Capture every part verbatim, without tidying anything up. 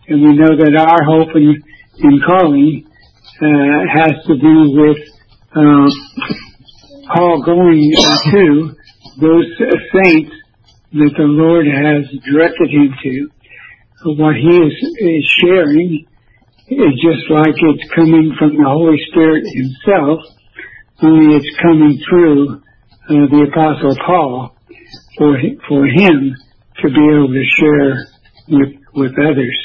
And we know that our hope and, and calling uh, has to do with uh, Paul going to those saints that the Lord has directed him to. What he is, is sharing is just like it's coming from the Holy Spirit himself, only it's coming through uh, the Apostle Paul for for him to be able to share with with others.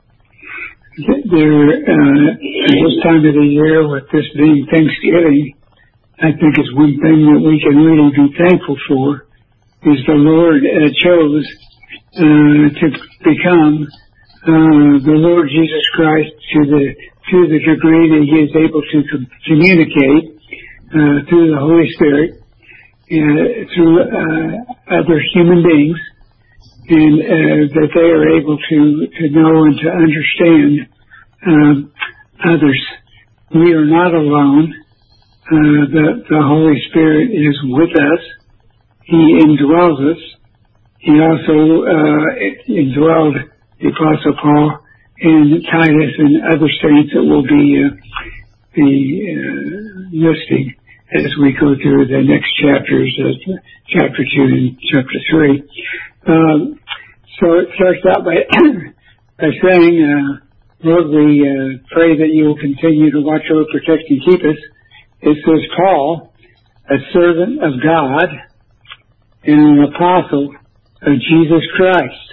There, uh, at this time of the year, with this being Thanksgiving, I think it's one thing that we can really be thankful for is the Lord uh, chose uh, to become uh, the Lord Jesus Christ to the to the degree that He is able to com- communicate uh, through the Holy Spirit uh, through uh, other human beings, and uh, that they are able to to know and to understand um, others. We are not alone. Uh, the the Holy Spirit is with us. He indwells us. He also uh, indwelled the Apostle Paul and Titus and other saints that will be uh, be uh, listing as we go through the next chapters, uh, chapter two and chapter three. Um, so it starts out by by saying, uh, Lord, we uh, pray that you will continue to watch over, protect, and keep us. It says, Paul, a servant of God and an apostle of Jesus Christ,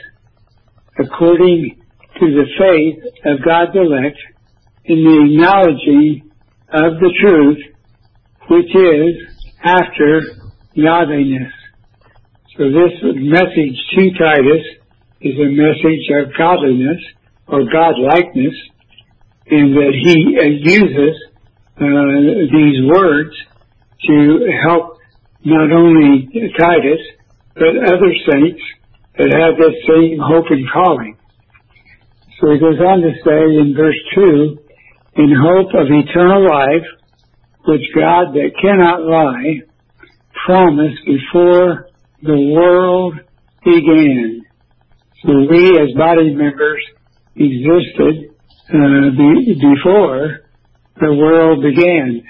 according to the faith of God's elect, in the acknowledging of the truth, which is after godliness. So this message to Titus is a message of godliness or godlikeness, and that he uh, uses uh, these words to help not only Titus, but other saints that have this same hope and calling. So he goes on to say in verse two, in hope of eternal life, which God that cannot lie promised before the world began. So we as body members existed uh, be, before the world began.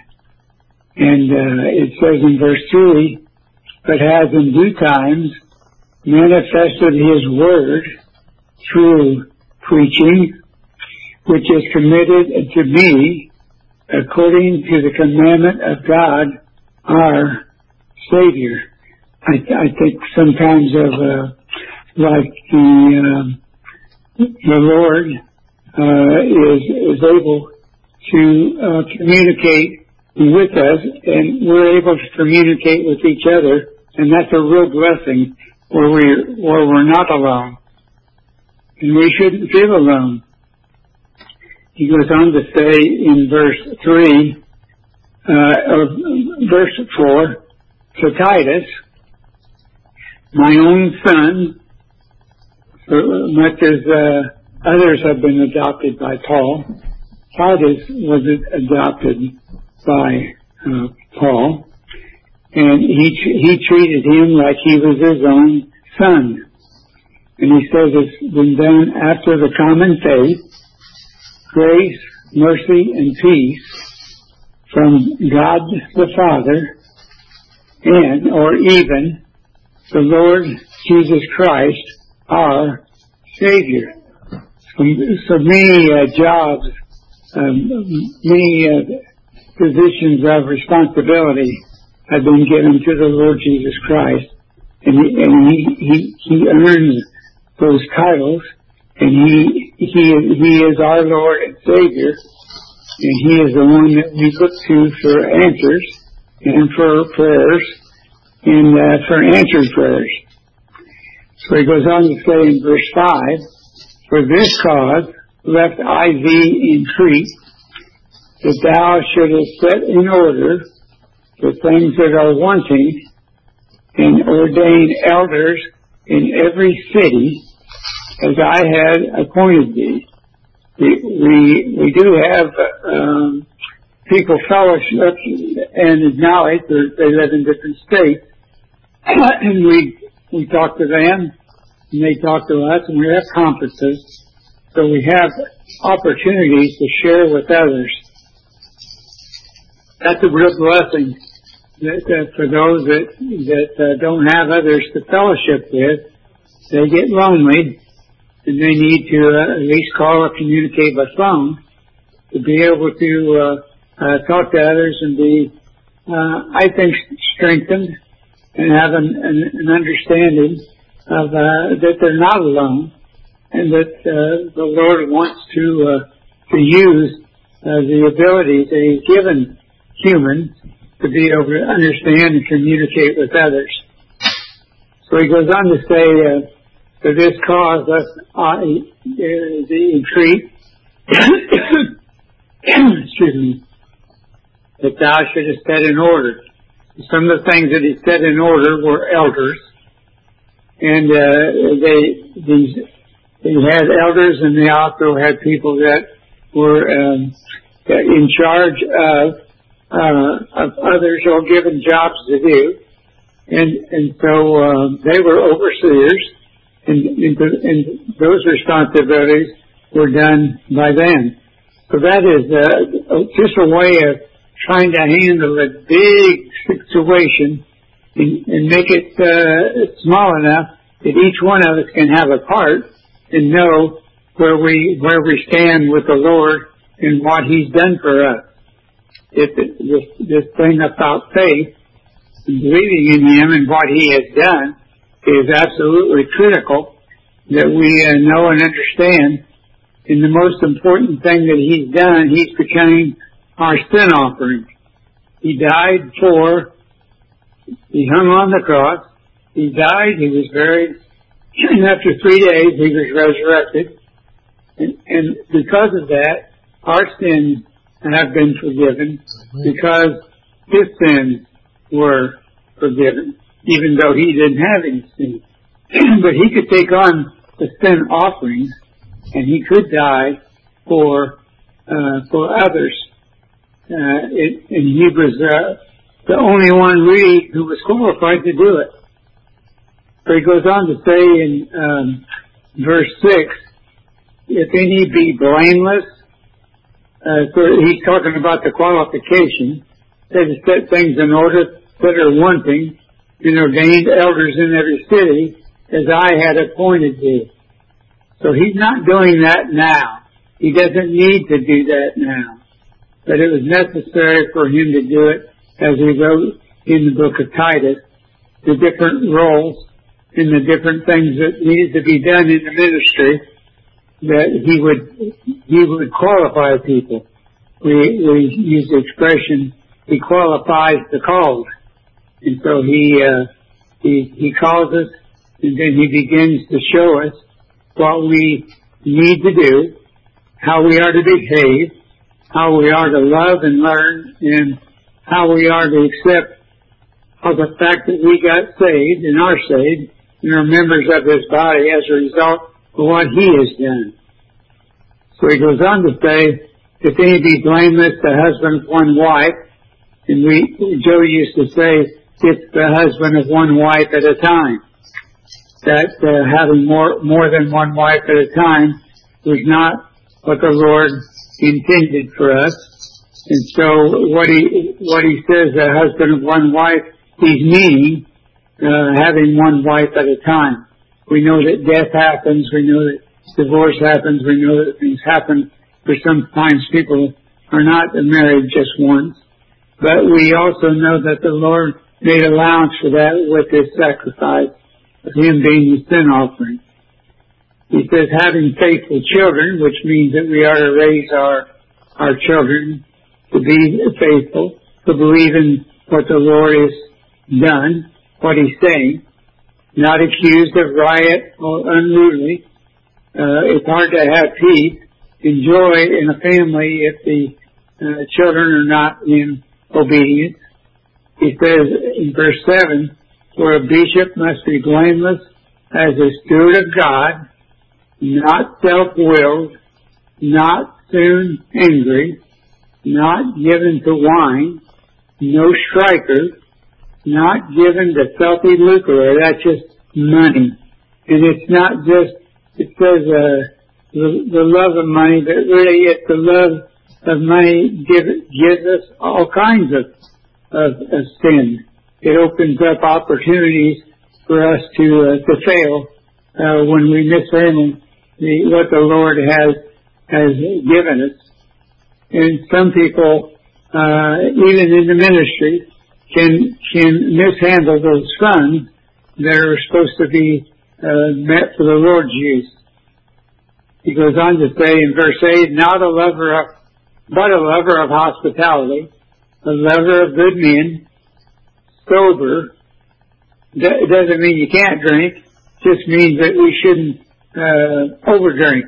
And uh, it says in verse three, but has in due times manifested his word through preaching, which is committed to me according to the commandment of God, our Savior. I, I think sometimes of uh, like the um, the Lord uh, is is able to uh, communicate with us, and we're able to communicate with each other, and that's a real blessing where we where we're not alone, and we shouldn't feel alone. He goes on to say in verse three, uh, or verse four, to Titus, my own son, so much as uh, others have been adopted by Paul, Titus was adopted by uh, Paul, and he he treated him like he was his own son. And he says it's been done after the common faith, grace, mercy, and peace from God the Father and, or even, the Lord Jesus Christ, our Savior. So, so many uh, jobs, um, many uh, positions of responsibility have been given to the Lord Jesus Christ, and he, and he, he, he earns those titles, and he, he, he is our Lord and Savior, and he is the one that we look to for answers and for prayers and uh, for answered prayers. So he goes on to say in verse five, for this cause left I thee in Crete, that thou shouldest set in order the things that are wanting, and ordain elders in every city, as I had appointed thee. We we, we do have um, people fellowship and acknowledge that they live in different states, and we we talk to them, and they talk to us, and we have conferences. So we have opportunities to share with others. That's a real blessing that, that for those that, that uh, don't have others to fellowship with. They get lonely, and they need to uh, at least call or communicate by phone to be able to uh, uh, talk to others and be, uh, I think, strengthened and have an, an, an understanding of uh, that they're not alone, and that uh, the Lord wants to uh, to use uh, the abilities that He's given humans to be able to understand and communicate with others. So He goes on to say, uh, "For this cause us uh, the entreat, excuse me, that thou shouldest set in order." Some of the things that He set in order were elders, and uh, they these. They had elders, and they also had people that were um, in charge of, uh, of others or given jobs to do, and and so uh, they were overseers, and, and, and those responsibilities were done by them. So that is uh, just a way of trying to handle a big situation and, and make it uh, small enough that each one of us can have a part and know where we where we stand with the Lord and what He's done for us. It, this, this thing about faith and believing in Him and what He has done is absolutely critical that we uh, know and understand. And the most important thing that He's done, He's becoming our sin offering. He died for, He hung on the cross, He died, He was buried, and after three days, He was resurrected. And, and because of that, our sins have been forgiven because His sins were forgiven, even though He didn't have any sin. But He could take on the sin offerings, and He could die for uh, for others. Uh, it, and He was uh, the only one really who was qualified to do it. So He goes on to say in um, verse six, if any be blameless, uh, so He's talking about the qualification, that to set things in order that are wanting, and ordained elders in every city, as I had appointed thee. So He's not doing that now. He doesn't need to do that now. But it was necessary for Him to do it, as He wrote in the book of Titus, the different roles and the different things that needed to be done in the ministry, that he would he would qualify people. We we use the expression, He qualifies the called, and so he uh, he he calls us, and then He begins to show us what we need to do, how we are to behave, how we are to love and learn, and how we are to accept of the fact that we got saved and are saved and are members of His body as a result of what He has done. So He goes on to say, if any be blameless, the husband of one wife, and we, Joe used to say, it's the husband of one wife at a time. That uh, having more more than one wife at a time was not what the Lord intended for us. And so what he what he says, a husband of one wife, he's meaning uh, having one wife at a time. We know that death happens. We know that divorce happens. We know that things happen. For sometimes people are not married just once. But we also know that the Lord made allowance for that with His sacrifice of Him being the sin offering. He says having faithful children, which means that we are to raise our our children to be faithful, to believe in what the Lord has done, what He's saying, not accused of riot or unruly. Uh, it's hard to have peace and joy in a family if the uh, children are not in obedience. He says in verse seven, for a bishop must be blameless as a steward of God, not self-willed, not soon angry, not given to wine, no striker, not given to filthy lucre. That's just money. And it's not just, it says, uh, the, the love of money, but really it's the love of money give, gives us all kinds of, of, of sin. It opens up opportunities for us to uh, to fail uh, when we mishandle the, what the Lord has has given us. And some people, uh, even in the ministry, can can mishandle those funds that are supposed to be uh, meant for the Lord's use. He goes on to say in verse eight, not a lover of, but a lover of hospitality, a lover of good men, sober. It doesn't mean you can't drink, just means that we shouldn't uh, overdrink.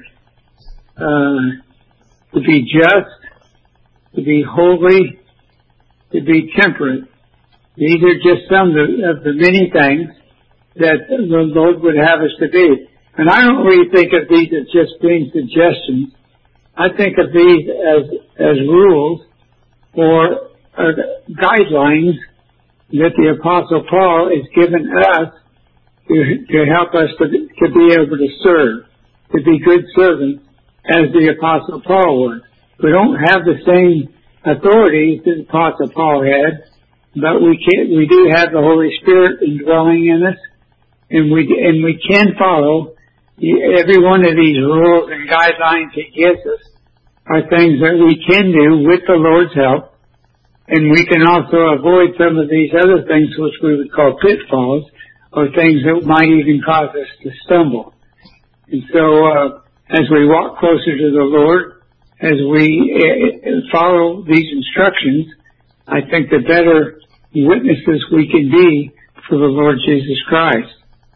Uh, to be just, to be holy, to be temperate. These are just some of the, of the many things that the Lord would have us to be. And I don't really think of these as just being suggestions. I think of these as as rules or uh, guidelines that the Apostle Paul has given us to, to help us to, to be able to serve, to be good servants as the Apostle Paul was. We don't have the same authorities that the Apostle Paul had, but we can we do have the Holy Spirit indwelling in us, and we and we can follow every one of these rules and guidelines He gives us are things that we can do with the Lord's help. And we can also avoid some of these other things which we would call pitfalls, or things that might even cause us to stumble. And so, uh, as we walk closer to the Lord, as we uh, follow these instructions, I think the better witnesses we can be for the Lord Jesus Christ.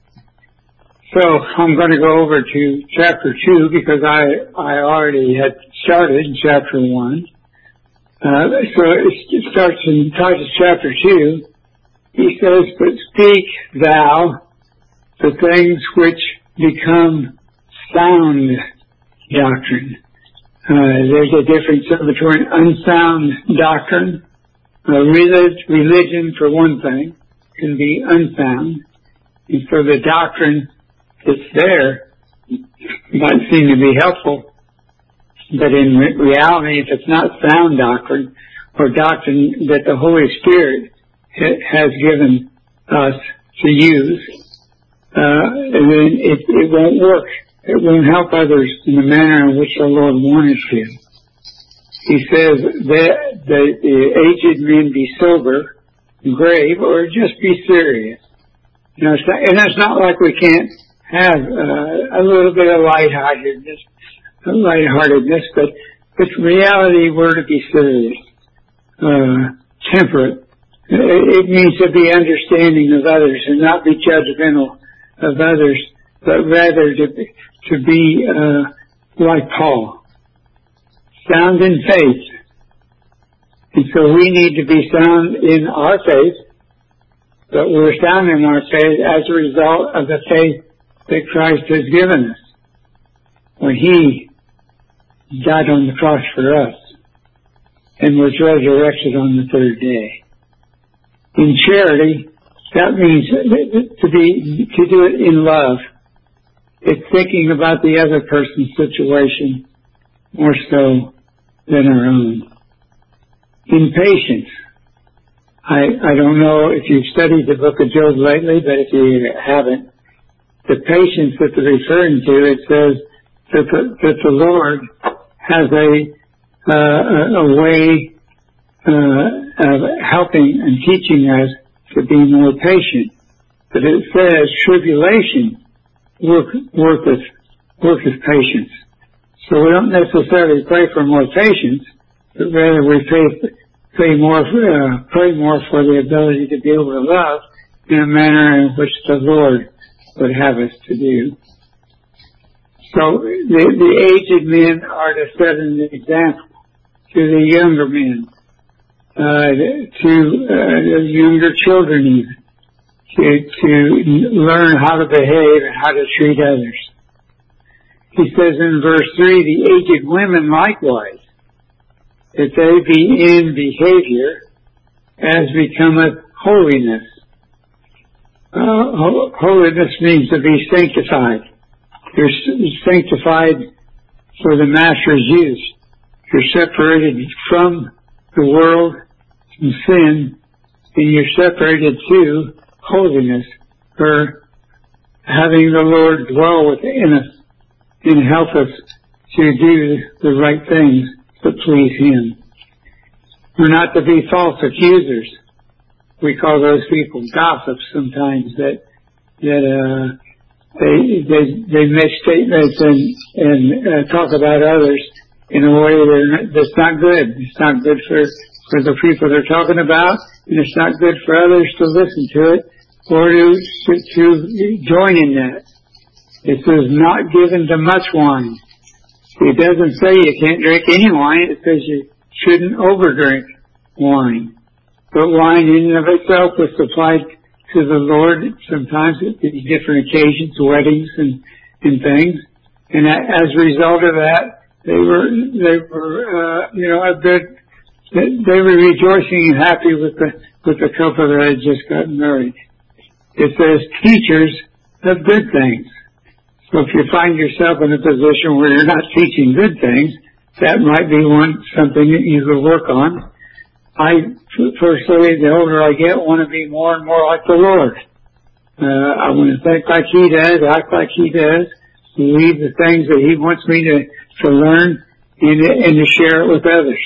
So, I'm going to go over to chapter two because I, I already had started in chapter one. Uh, so it starts in Titus chapter two. He says, but speak thou the things which become sound doctrine. Uh, there's a difference between unsound doctrine. Uh, religion, for one thing, can be unsound. And so the doctrine that's there might seem to be helpful. But in re- reality, if it's not sound doctrine or doctrine that the Holy Spirit ha- has given us to use, uh, then it, it won't work. It won't help others in the manner in which the Lord wanted to. He says that the, the aged men be sober, grave, or just be serious. You know, it's not, and it's not like we can't have uh, a little bit of lightheartedness. lightheartedness, but but in reality we're to be serious, uh, temperate. It means to be understanding of others and not be judgmental of others, but rather to be, to be uh, like Paul, sound in faith. And so we need to be sound in our faith, but we're sound in our faith as a result of the faith that Christ has given us when He died on the cross for us and was resurrected on the third day. In charity, that means to be to do it in love. It's thinking about the other person's situation more so than our own. In patience, I I don't know if you've studied the book of Job lately, but if you haven't, the patience that they're referring to, it says that the, that the Lord has a, uh, a way uh, of helping and teaching us to be more patient. But it says tribulation work, worketh, worketh patience. So we don't necessarily pray for more patience, but rather we pray, pray more, uh, pray more for the ability to be able to love in a manner in which the Lord would have us to do. So the, the aged men are to set an example to the younger men, uh, to uh, the younger children even, to, to learn how to behave and how to treat others. He says in verse three, the aged women likewise, that they be in behavior as becometh holiness. Uh, holiness means to be sanctified. You're sanctified for the Master's use. You're separated from the world, from sin, and you're separated to holiness, or having the Lord dwell within us and help us to do the right things that please Him. We're not to be false accusers. We call those people gossips sometimes, that that uh, they they they make statements and and uh, talk about others in a way that that's not good. It's not good for for the people they're talking about, and it's not good for others to listen to it or to to, to join in that. It says not given to much wine. It doesn't say you can't drink any wine. It says you shouldn't overdrink wine. But wine in and of itself was supplied to the Lord sometimes at different occasions, weddings and, and things. And as a result of that, they were, they were, uh, you know, a good, they were rejoicing and happy with the, with the couple that had just gotten married. It says teachers of good things. So if you find yourself in a position where you're not teaching good things, that might be one, something that you could work on. I, personally, the older I get, want to be more and more like the Lord. Uh, I want to think like He does, act like He does, believe the things that He wants me to, to learn and, and to share it with others.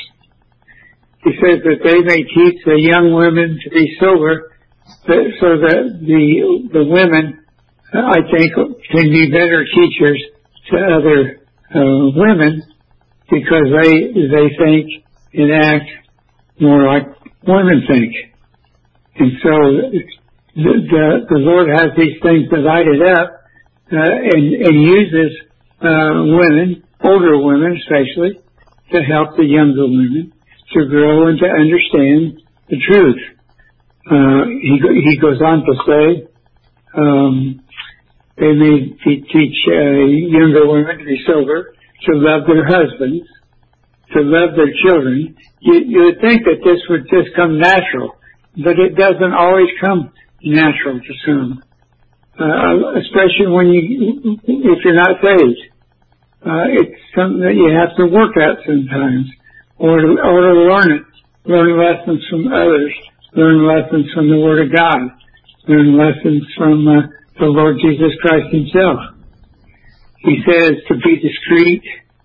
He says that they may teach the young women to be sober, so that the, the women, I think, can be better teachers to other uh, women because they, they think and act more like women think. And so the, the, the Lord has these things divided up uh, and, and uses uh, women, older women especially, to help the younger women to grow and to understand the truth. Uh, he, he goes on to say, um, they may teach uh, younger women to be sober, to love their husbands, to love their children. You, you would think that this would just come natural, but it doesn't always come natural to some, uh, especially when you, if you're not saved. Uh, it's something that you have to work at sometimes, or to, or to learn it, learn lessons from others, learn lessons from the Word of God, learn lessons from uh, the Lord Jesus Christ Himself. He says to be discreet.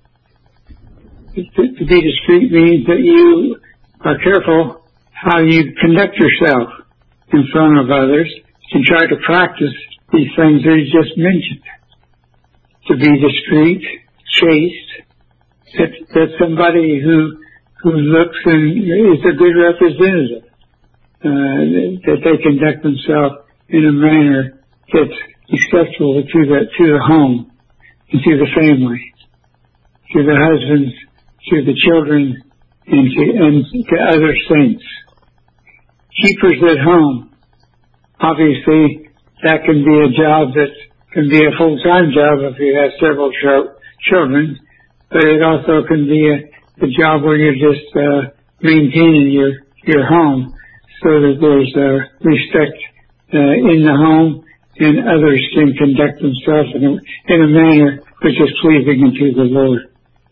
To, to be discreet means that you are careful how you conduct yourself in front of others and try to practice these things that he just mentioned. To be discreet, chaste, that, that's somebody who who looks and is a good representative, uh, that they conduct themselves in a manner that's acceptable to the to the home and to the family, to the husbands, to the children, and to, and to other saints. Keepers at home. Obviously, that can be a job that can be a full-time job if you have several ch- children, but it also can be a, a job where you're just uh, maintaining your, your home so that there's uh, respect uh, in the home and others can conduct themselves in a, in a manner which is pleasing unto the Lord.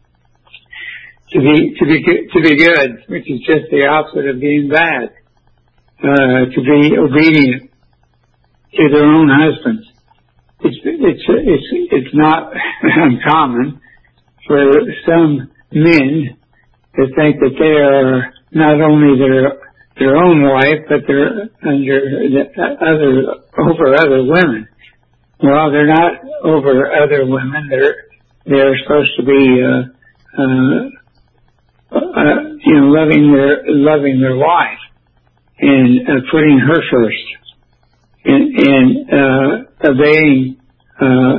To be to be to be good, which is just the opposite of being bad. Uh, to be obedient to their own husbands. It's it's it's it's not uncommon for some men to think that they are not only their their own wife, but they're under the other over other women. Well, they're not over other women. They're they're supposed to be. Uh, uh, Uh, you know, loving their loving their wife and uh, putting her first, and, and uh, obeying, uh,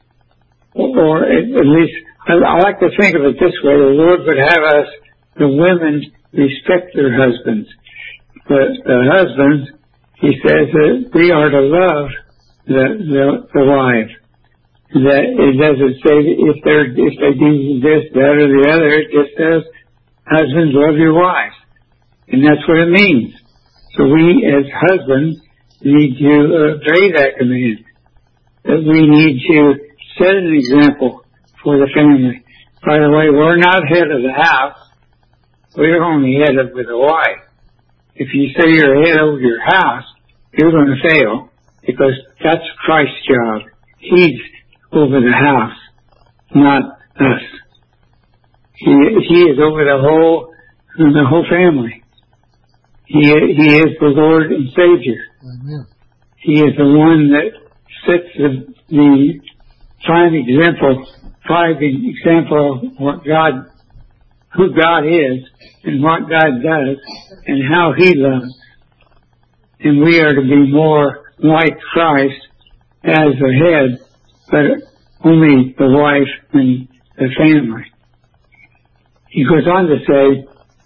or at, at least I, I like to think of it this way: the Lord would have us, the women, respect their husbands, but the husbands, He says that we are to love the the, the wife. That it doesn't say if they're if they do this, that, or the other. It just says, husbands, love your wives. And that's what it means. So we, as husbands, need to obey that command. That we need to set an example for the family. By the way, we're not head of the house. We're only head of the wife. If you say you're head over your house, you're going to fail, because that's Christ's job. He's over the house, not us. He, he is over the whole, the whole family. He, he is the Lord and Savior. Amen. He is the one that sets the, the prime example, prime example of what God, who God is, and what God does, and how He loves. And we are to be more like Christ as the head, but only the wife and the family. He goes on to say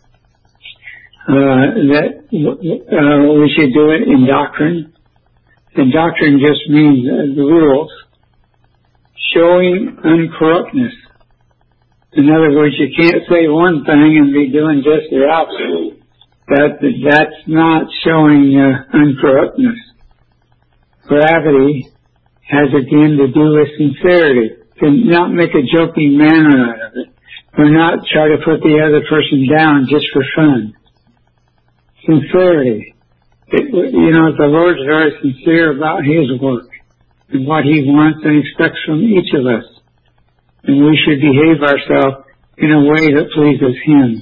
uh, that uh, we should do it in doctrine. And doctrine just means uh, the rules, showing uncorruptness. In other words, you can't say one thing and be doing just the opposite. That, that's not showing uh, uncorruptness. Gravity has again to do with sincerity. To not make a joking manner out of it. Or not try to put the other person down just for fun. Sincerity. It, you know, the Lord's very sincere about His work and what He wants and expects from each of us. And we should behave ourselves in a way that pleases Him.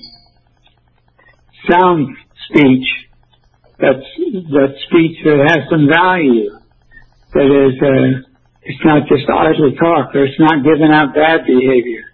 Sound speech, that's, that speech that has some value, that is, uh, it's not just idle talk, or it's not giving out bad behavior,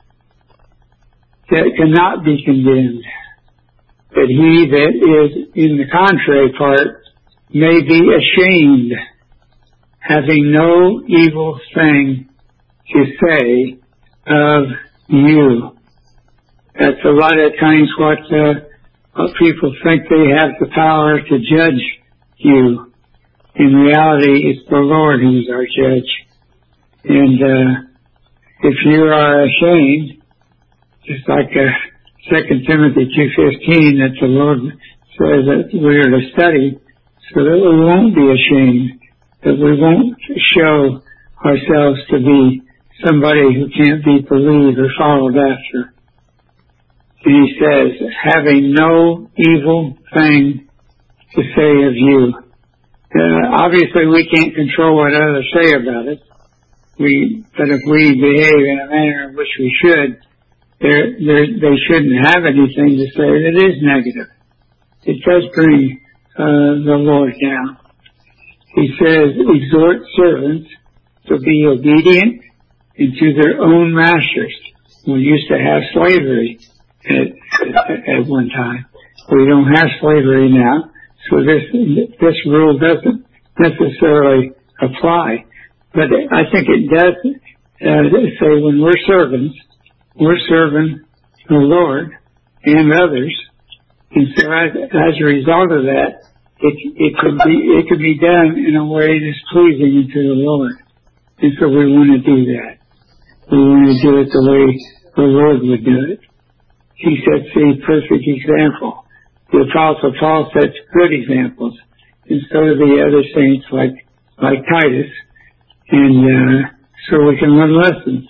that cannot be condemned, that he that is in the contrary part may be ashamed, having no evil thing to say of you. That's a lot of times what, uh, what people think they have the power to judge you. In reality, it's the Lord who's our judge. And uh, if you are ashamed, just like uh, Second Timothy two fifteen, that the Lord says that we are to study, so that we won't be ashamed, that we won't show ourselves to be somebody who can't be believed or followed after. And he says, having no evil thing to say of you. Uh, obviously, we can't control what others say about us. We, but if we behave in a manner in which we should, they're, they're, they shouldn't have anything to say that is negative. It does bring uh, the Lord down. He says, exhort servants to be obedient and to their own masters. We used to have slavery at, at, at one time. We don't have slavery now, so this this rule doesn't necessarily apply. But I think it does uh, say when we're servants, we're serving the Lord and others, and so as, as a result of that, it it could be it could be done in a way that's pleasing to the Lord, and so we want to do that. We want to do it the way the Lord would do it. He sets a perfect example. The Apostle Paul sets good examples, and so do the other saints like like Titus, and uh, so we can learn lessons.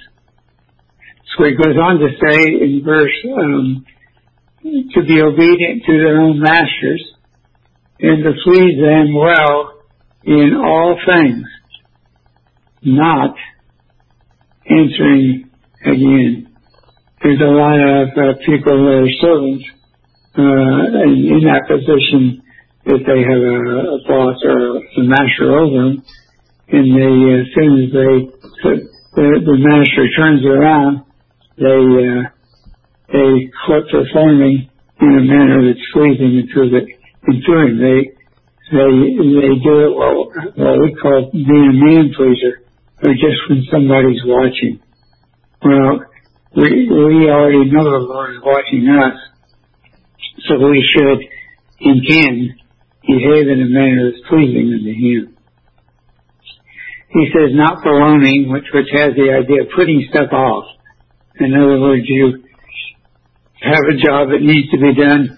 So he goes on to say in verse, um, to be obedient to their own masters, and to please them well in all things, not answering again. There's a lot of uh, people that are servants uh, in, in that position that they have a, a boss or a master over them, and they, as soon as they the, the master turns around, they uh, they quit performing in a manner that's pleasing to the to him. They they they do it what, what we call being a man pleaser, or just when somebody's watching. Well, we we already know the Lord is watching us, so we should and can behave in a manner that's pleasing unto Him. He says, not prolonging, which which has the idea of putting stuff off. In other words, you have a job that needs to be done,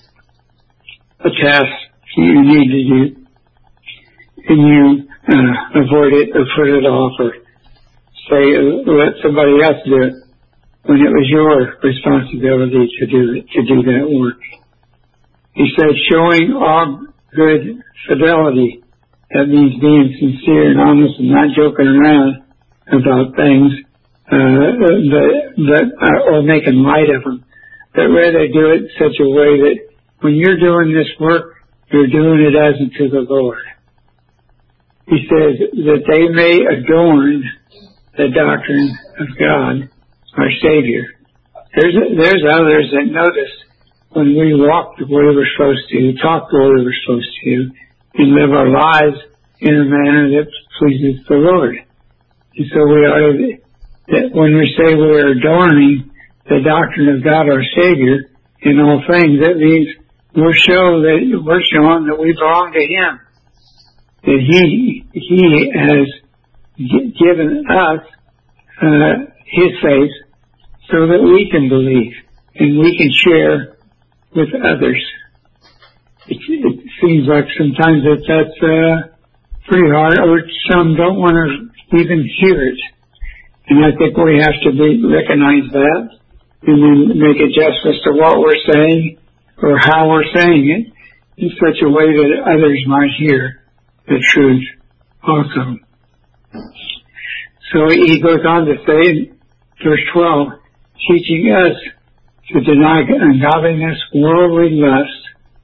a task you need to do, and you uh, avoid it or put it off or say, let somebody else do it. when it was your responsibility to do to do that work. He said, showing all good fidelity. That means being sincere and honest and not joking around about things, uh, that, that, uh, or making light of them, but rather do it in such a way that when you're doing this work, you're doing it as unto the Lord. He says that they may adorn the doctrine of God, our Savior. There's there's others that notice when we walk the way we're supposed to, talk the way we're supposed to, and live our lives in a manner that pleases the Lord. And so we ought to, that when we say we're adorning the doctrine of God, our Savior, in all things, that means we're show that we're showing that we belong to Him. That He He has g- given us uh, His faith so that we can believe and we can share with others. It, it seems like sometimes that that's uh, pretty hard, or some don't want to even hear it. And I think we have to be, recognize that and then make adjustments to what we're saying or how we're saying it in such a way that others might hear the truth also. So he goes on to say in verse twelve, teaching us to deny ungodliness, worldly lust.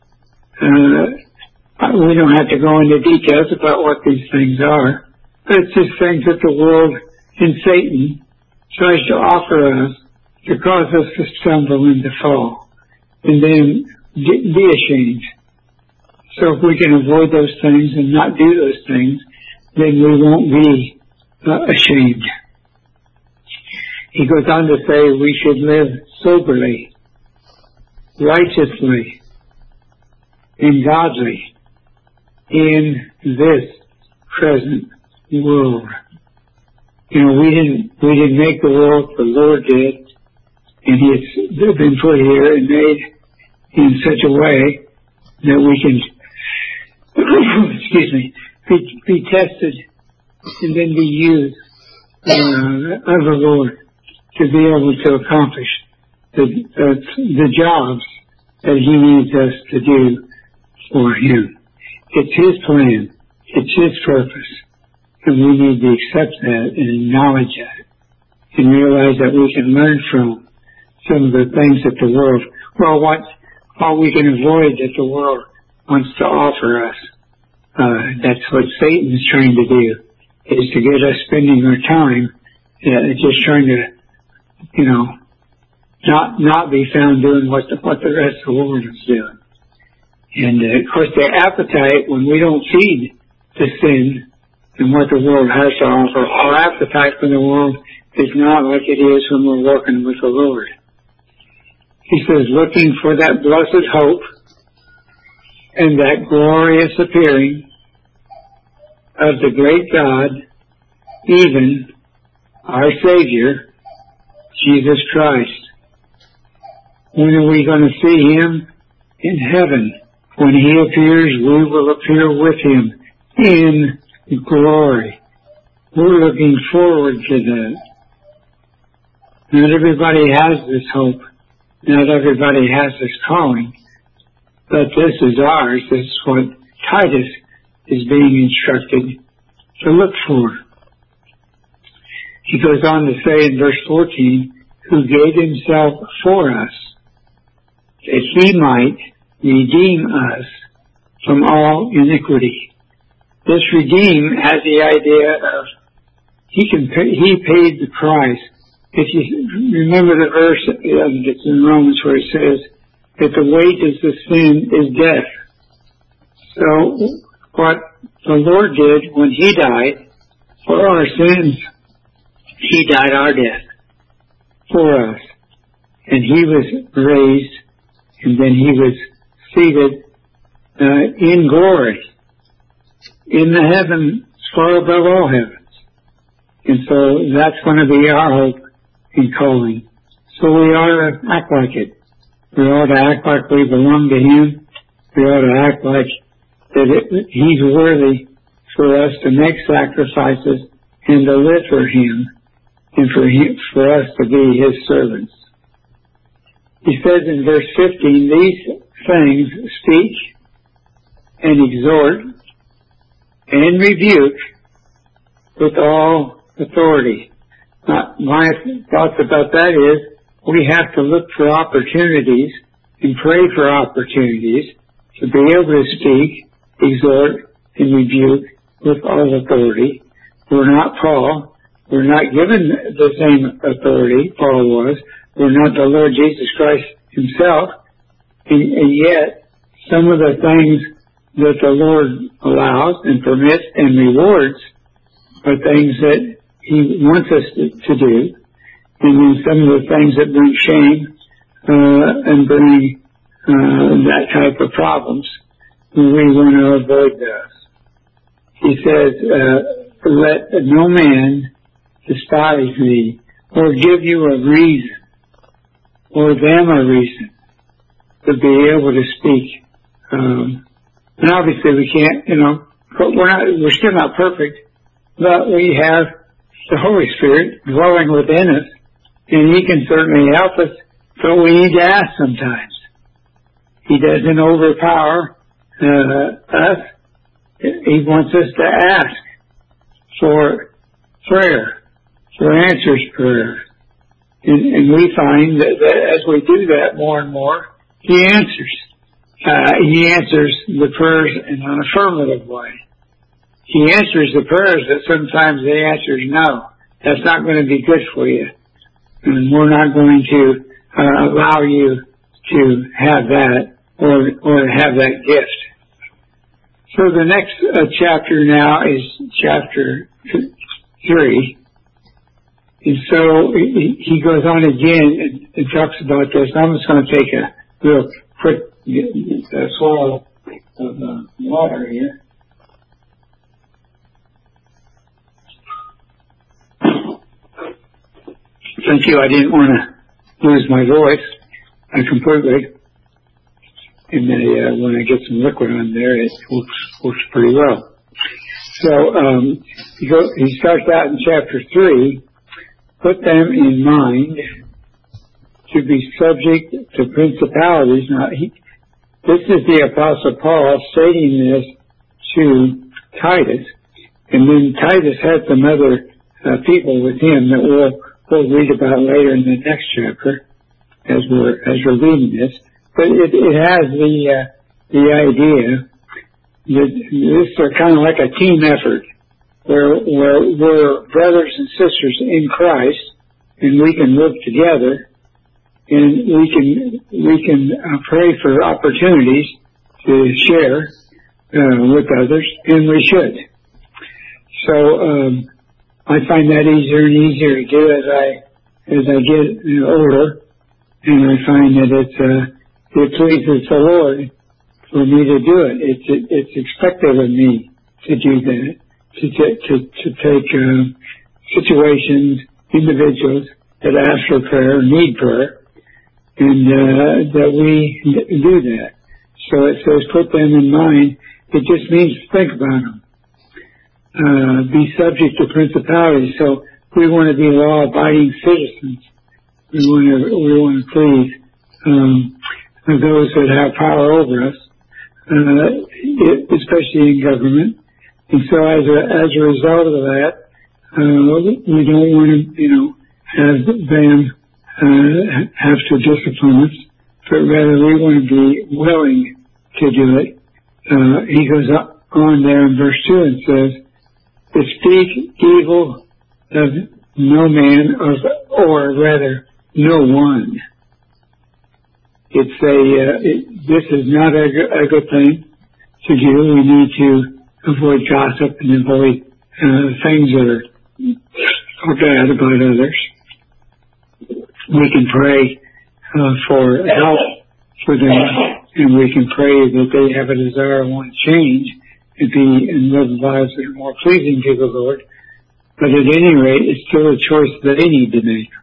Uh, we don't have to go into details about what these things are, but it's just things that the world and Satan tries to offer us to cause us to stumble and to fall, and then be ashamed. So if we can avoid those things and not do those things, then we won't be uh, ashamed. He goes on to say we should live soberly, righteously, and godly in this present world. You know, we didn't we didn't make the world, the Lord did, and it's been put here and made in such a way that we can, excuse me, be, be tested and then be used uh, of the Lord to be able to accomplish the, the, the jobs that He needs us to do for Him. It's His plan. It's His purpose. And we need to accept that and acknowledge that and realize that we can learn from some of the things that the world, well, what, what we can avoid that the world wants to offer us. Uh, that's what Satan's trying to do, is to get us spending our time uh, just trying to, you know, not not be found doing what the, what the rest of the world is doing. And, uh, of course, the appetite, when we don't feed the sin and what the world has to offer, our appetite for the world is not like it is when we're walking with the Lord. He says, looking for that blessed hope and that glorious appearing of the great God, even our Savior, Jesus Christ. When are we going to see Him? In heaven. When He appears, we will appear with Him in glory. We're looking forward to that. Not everybody has this hope. Not everybody has this calling. But this is ours. This is what Titus is being instructed to look for. He goes on to say in verse fourteen, who gave Himself for us, that He might redeem us from all iniquity. This redeem has the idea of He can pay, He paid the price. If you remember the verse, it's in Romans where it says that the wages of sin is death. So what the Lord did when He died for our sins, He died our death for us. And He was raised, and then He was seated uh, in glory in the heavens far above all heavens. And so that's going to be our hope and calling. So we ought to act like it. We ought to act like we belong to Him. We ought to act like that it, He's worthy for us to make sacrifices and to live for Him and for him, for us to be his servants. He says in verse fifteen, these things speak and exhort and rebuke with all authority. Uh, my thoughts about that is we have to look for opportunities and pray for opportunities to be able to speak, exhort, and rebuke with all authority. We're not Paul. We're not given the same authority Paul was. We're not the Lord Jesus Christ himself. And, and yet, some of the things that the Lord allows and permits and rewards are things that he wants us to, to do. And then some of the things that bring shame uh, and bring uh, that type of problems, we want to avoid those. He says, uh, let no man despise me or give you a reason or them a reason to be able to speak. Um, and obviously we can't, you know, we're not, we're still not perfect, but we have the Holy Spirit dwelling within us, and he can certainly help us, but we need to ask sometimes. He doesn't overpower uh, us. He wants us to ask for prayer, for answers prayer. And, and we find that, that as we do that more and more, he answers. Uh, he answers the prayers in an affirmative way. He answers the prayers that sometimes the answer is no. That's not going to be good for you. And we're not going to uh, allow you to have that or, or have that gift. So the next uh, chapter now is chapter three. And so he goes on again and, and talks about this. I'm just going to take a real quick uh, swallow of uh, water here. Thank you. I didn't want to lose my voice uh, completely. And they, uh, when I get some liquid on there, it works, works pretty well. So um, he, go, he starts out in chapter three. Put them in mind to be subject to principalities. Now, he, this is the Apostle Paul stating this to Titus, and then Titus had some other uh, people with him that we'll, we'll read about later in the next chapter as we're as we're reading this. But it, it has the uh, the idea that this is kind of like a team effort. Where, where we're brothers and sisters in Christ, and we can work together, and we can we can uh, pray for opportunities to share uh, with others, and we should. So um, I find that easier and easier to do as I as I get you know, older, and I find that it's uh, it pleases the Lord for me to do it. It's it, it's expected of me to do that. To, to, to take uh, situations, individuals that ask for prayer, need prayer, and uh, that we do that. So it says put them in mind. It just means think about them. Uh, be subject to principalities. So we want to be law-abiding citizens. We want to we want to please um, those that have power over us, uh, especially in government. And so as a, as a result of that, uh, we don't want to, you know, have them uh, have to discipline us, but rather we want to be willing to do it. Uh, he goes on there in verse two and says, to speak evil of no man, or, or rather no one. It's a, uh, it, this is not a, a good thing to do. We need to avoid gossip and avoid uh, things that are, are bad about others. We can pray uh, for help for them, and we can pray that they have a desire and want to change and be and live lives that are more pleasing to the Lord. But at any rate, it's still a choice that they need to make.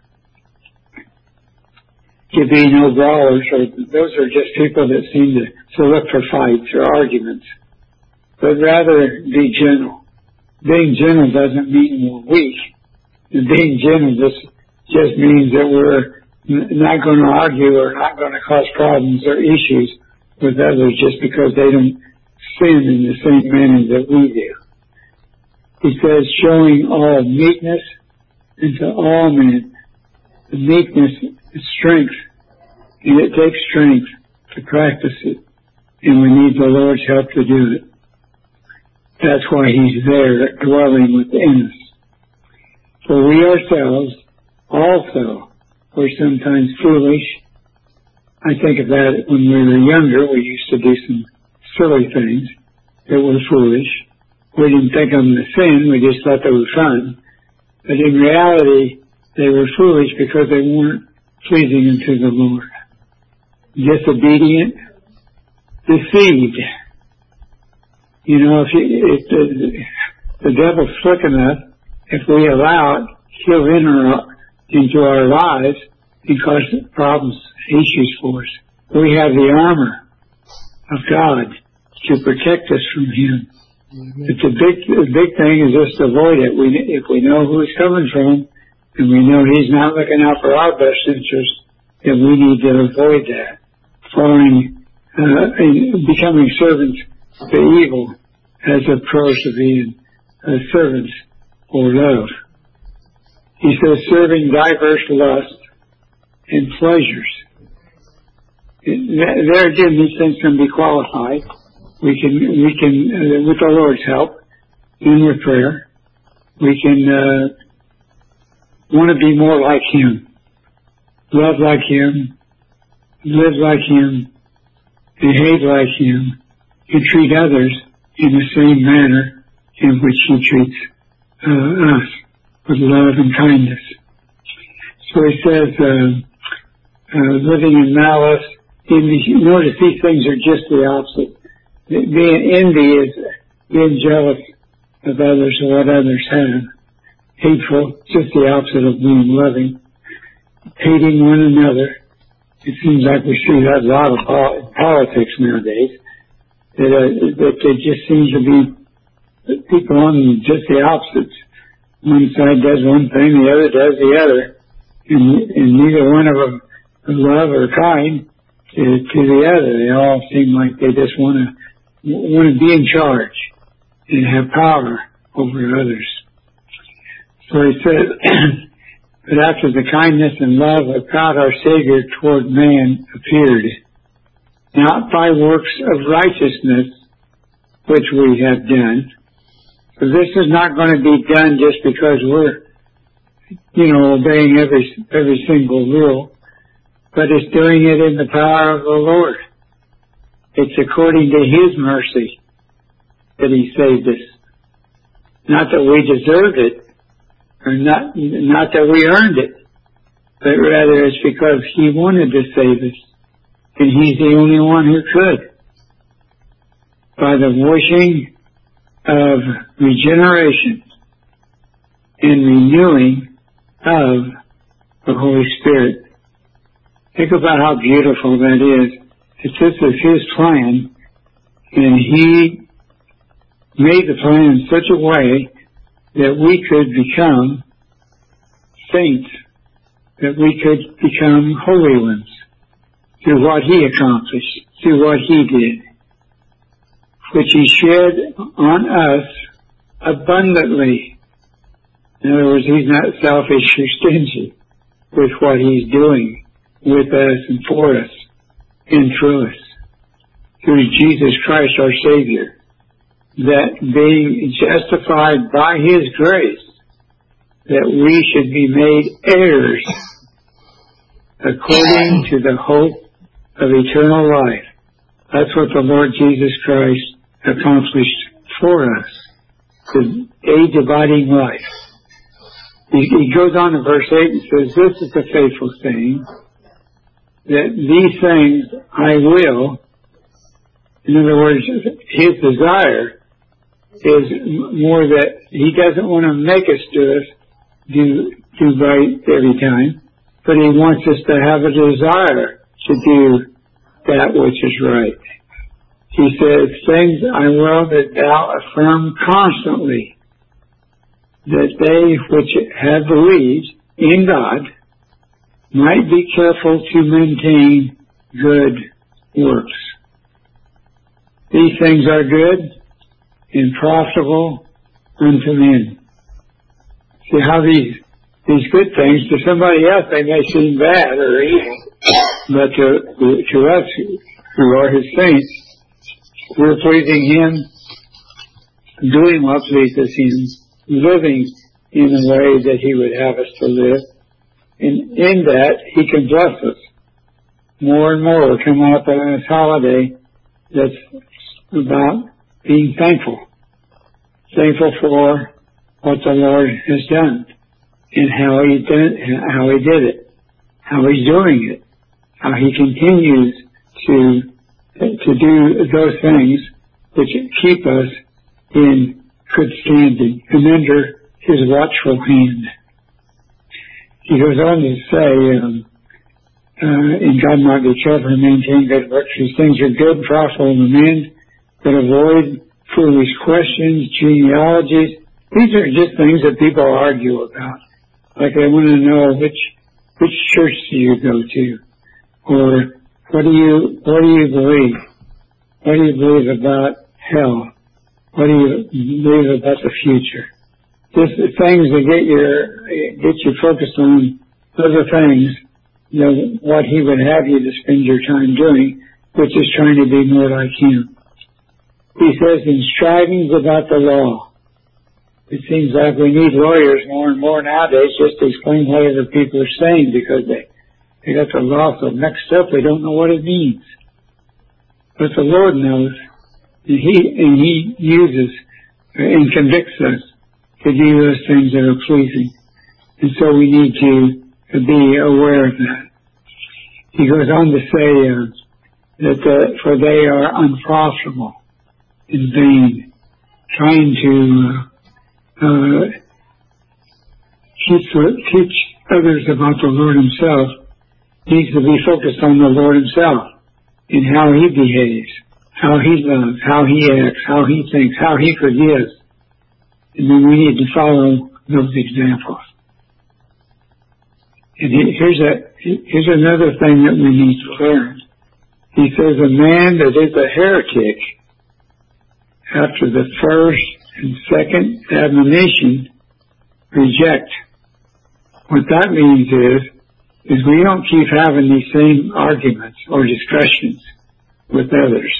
To be no brawlers, or those are just people that seem to, to look for fights or arguments. But rather be gentle. Being gentle doesn't mean we're weak. being gentle just, just means that we're not going to argue or not going to cause problems or issues with others just because they don't sin in the same manner that we do. He says, showing all meekness unto all men. The meekness is strength, and it takes strength to practice it, and we need the Lord's help to do it. That's why He's there dwelling within us. For we ourselves also were sometimes foolish. I think of that when we were younger. We used to do some silly things that were foolish. We didn't think of them as sin. We just thought they were fun. But in reality, they were foolish because they weren't pleasing unto the Lord. Disobedient, deceived. You know, if, you, if the, the devil's slick enough, if we allow it, he'll enter into our lives and cause problems, issues for us. We have the armor of God to protect us from Him. Mm-hmm. But the big, the big thing is just to avoid it. We, if we know who He's coming from, and we know He's not looking out for our best interest, then we need to avoid that. Following, uh, and becoming servants of the evil as opposed to being uh, servants for love. He says, serving diverse lusts and pleasures. There again, these things can be qualified. We can, we can, uh, with the Lord's help, and with prayer, we can uh, want to be more like Him, love like Him, live like Him, behave like Him, and treat others in the same manner in which He treats uh, us, with love and kindness. So He says, uh, uh, living in malice, envy. Notice these things are just the opposite. Being envy is being jealous of others or what others have. Hateful, just the opposite of being loving. Hating one another. It seems like we see that a lot of politics nowadays. That, uh, that there just seems to be people on just the opposites. One side does one thing, the other does the other. And, and neither one of them love or kind to, to the other. They all seem like they just want to want to be in charge and have power over others. So He says, but after the kindness and love of God our Savior toward man appeared, not by works of righteousness which we have done. So this is not going to be done just because we're, you know, obeying every every single rule, but it's doing it in the power of the Lord. It's according to His mercy that He saved us. Not that we deserved it, or not, not that we earned it, but rather it's because He wanted to save us, and He's the only one who could. By the washing of regeneration and renewing of the Holy Spirit. Think about how beautiful that is. If this is His plan, and He made the plan in such a way that we could become saints, that we could become holy ones through what He accomplished, through what He did, which He shed on us abundantly. In other words, He's not selfish or stingy with what He's doing with us and for us and through us, through Jesus Christ our Savior, that being justified by His grace, that we should be made heirs according to the hope of eternal life. That's what the Lord Jesus Christ accomplished for us, the day-dividing life. He, he goes on in verse eight and says, this is the faithful saying, that these things I will. In other words, His desire is more that He doesn't want to make us do it, do, do right every time, but He wants us to have a desire to do that which is right. He says, things I will that thou affirm constantly. that they which have believed in God might be careful to maintain good works. These things are good and profitable unto men. See how these these good things, to somebody else they may seem bad or evil, but to, to us who are His saints, we're pleasing Him, doing what pleases Him, living in a way that He would have us to live. And in that, He can bless us more and more. We're coming up on this holiday that's about being thankful. Thankful for what the Lord has done and how He did, how He did it, how He's doing it, how He continues to to do those things which keep us in good standing and under His watchful hand. He goes on to say, um, uh, and God might be careful to maintain good works. These things are good and profitable to men, but avoid foolish questions, genealogies. These are just things that people argue about. Like they want to know which which church do you go to, or what do you what do you believe? What do you believe about hell? What do you believe about the future? Just the things that get your get you focused on other things, you know, what He would have you to spend your time doing, which is trying to be more like Him. He says in strivings about the law. It seems like we need lawyers more and more nowadays just to explain what other people are saying, because they they got the law so mixed up they don't know what it means. But the Lord knows, and He and He uses and convicts us to do those things that are pleasing. And so we need to be aware of that. He goes on to say uh, that uh, for they are unprofitable, in vain, trying to uh, uh, teach, teach others about the Lord Himself. Needs to be focused on the Lord Himself and how He behaves, how He loves, how He acts, how He thinks, how He forgives. And then we need to follow those examples. And here's a here's another thing that we need to learn. He says a man that is a heretic after the first and second admonition reject. What that means is is we don't keep having these same arguments or discussions with others.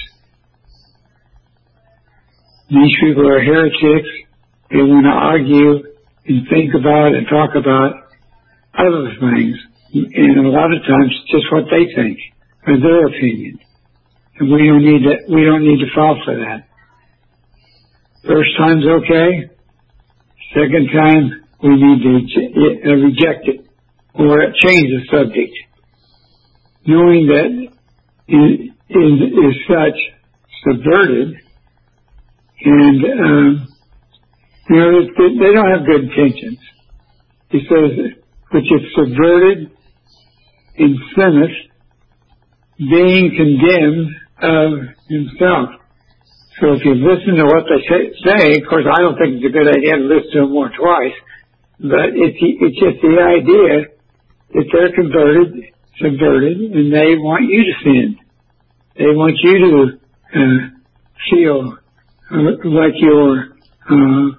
These people are heretics. They want to argue and think about and talk about other things, and a lot of times just what they think or their opinion, and we don't need to we don't need to fall for that. First time's okay. Second time we need to reject it or change the subject, knowing that it is such subverted, and um, you know they don't have good intentions. He says, which is subverted and sinneth, being condemned of himself. So if you listen to what they say, of course I don't think it's a good idea to listen to them more twice, but it's, it's just the idea that they're converted, subverted, and they want you to sin. They want you to uh, feel uh, like you're uh,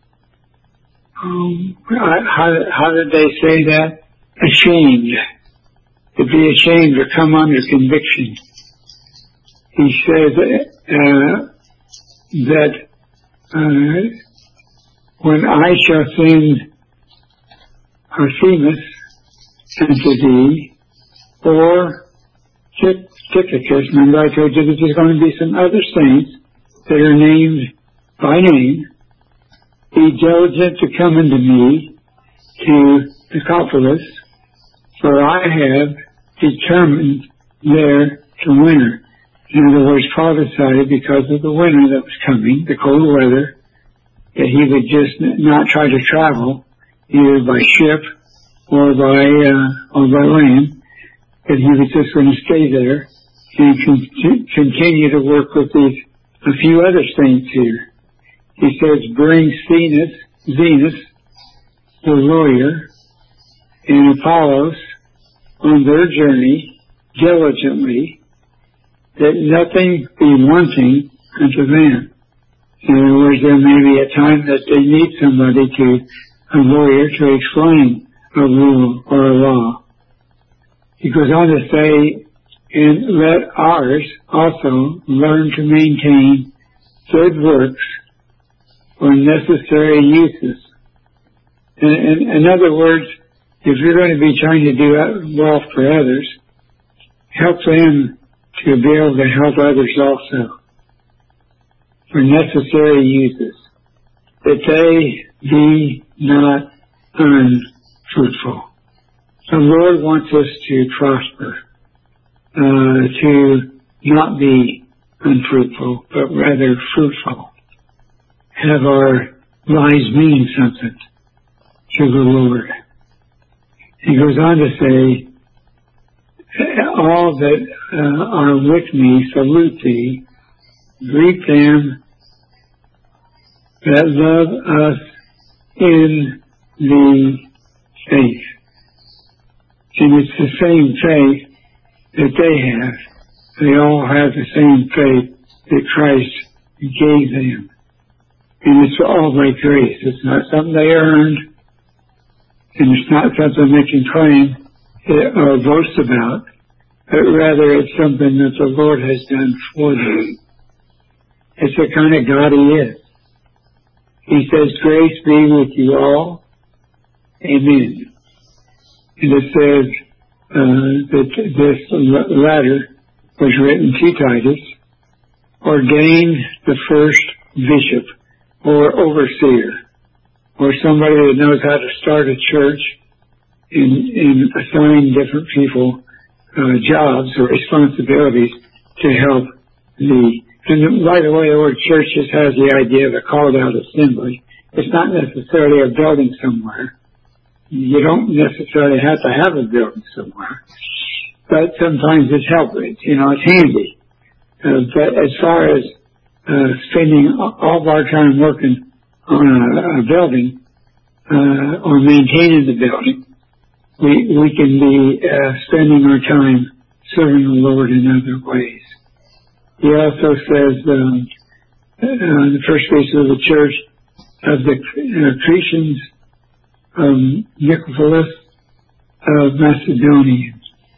Um, how, how did they say that? Ashamed. To be ashamed or come under conviction. He says uh, that uh, when I shall send Artemis unto thee, or Tychicus, remember I told you that there's going to be some other saints that are named by name, be diligent to come unto me to Nicopolis, for I have determined there to winter. In other words, prophesied because of the winter that was coming, the cold weather, that he would just not try to travel either by ship or by uh, or by land, that he was just going to stay there and con- continue to work with these a few other saints here. He says, bring Zenas, Zenas, the lawyer, and Apollos on their journey diligently, that nothing be wanting unto them. In other words, there may be a time that they need somebody to, a lawyer, to explain a rule or a law. He goes on to say, and let ours also learn to maintain good works or necessary uses. In, in, in other words, if you're going to be trying to do well for others, help them to be able to help others also for necessary uses, that they be not unfruitful. The Lord wants us to prosper, uh, to not be unfruitful, but rather fruitful. Have our lives mean something to the Lord. He goes on to say, all that uh, are with me salute thee, greet them that love us in the faith. And it's the same faith that they have. They all have the same faith that Christ gave them. And it's all by grace. It's not something they earned, and it's not something they can claim or boast about, but rather it's something that the Lord has done for them. It's the kind of God He is. He says, grace be with you all. Amen. And it says uh, that this letter was written to Titus, ordained the first bishop or overseer, or somebody that knows how to start a church and, and assign different people uh, jobs or responsibilities to help the. And by the way, the word church just has the idea of a called out assembly. It's not necessarily a building somewhere. You don't necessarily have to have a building somewhere, but sometimes it's helpful. You know, it's handy. Uh, but as far as uh, spending all of our time working on a, a building uh, or maintaining the building, we we can be uh, spending our time serving the Lord in other ways. He also says, um, uh, the first piece of the church of the uh, Cretans, um, Nicopolis of Macedonia.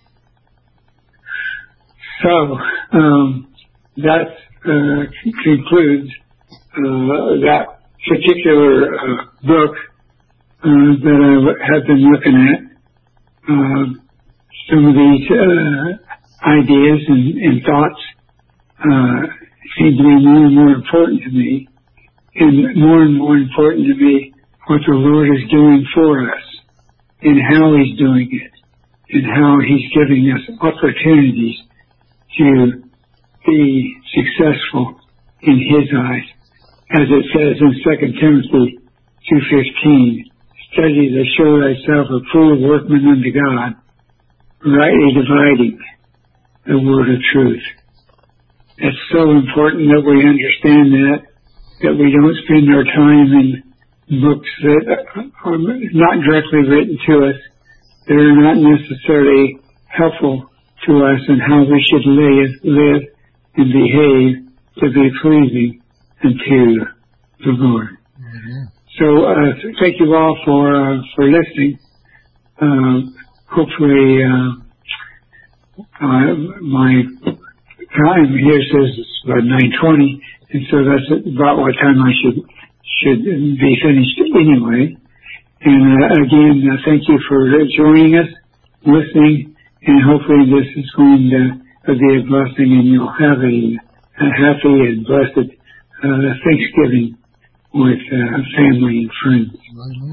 So, um, that uh, concludes uh, that particular uh, book uh, that I w- have been looking at. Uh, some of these uh, ideas and, and thoughts Uh, seem to be more and more important to me, and more and more important to me what the Lord is doing for us, and how He's doing it, and how He's giving us opportunities to be successful in His eyes. As it says in Second Timothy two fifteen, study to show thyself approved workman unto God, rightly dividing the word of truth. It's so important that we understand that, that we don't spend our time in books that are not directly written to us, that are not necessarily helpful to us in how we should live, live and behave to be pleasing unto the Lord. Mm-hmm. So uh, thank you all for uh, for listening. Uh, hopefully uh, uh, my time here says it's about nine twenty, and so that's about what time I should should be finished anyway. And uh, again, uh, thank you for joining us, listening, and hopefully this is going to uh, be a blessing, and you'll have a, a happy and blessed uh, Thanksgiving with uh, family and friends.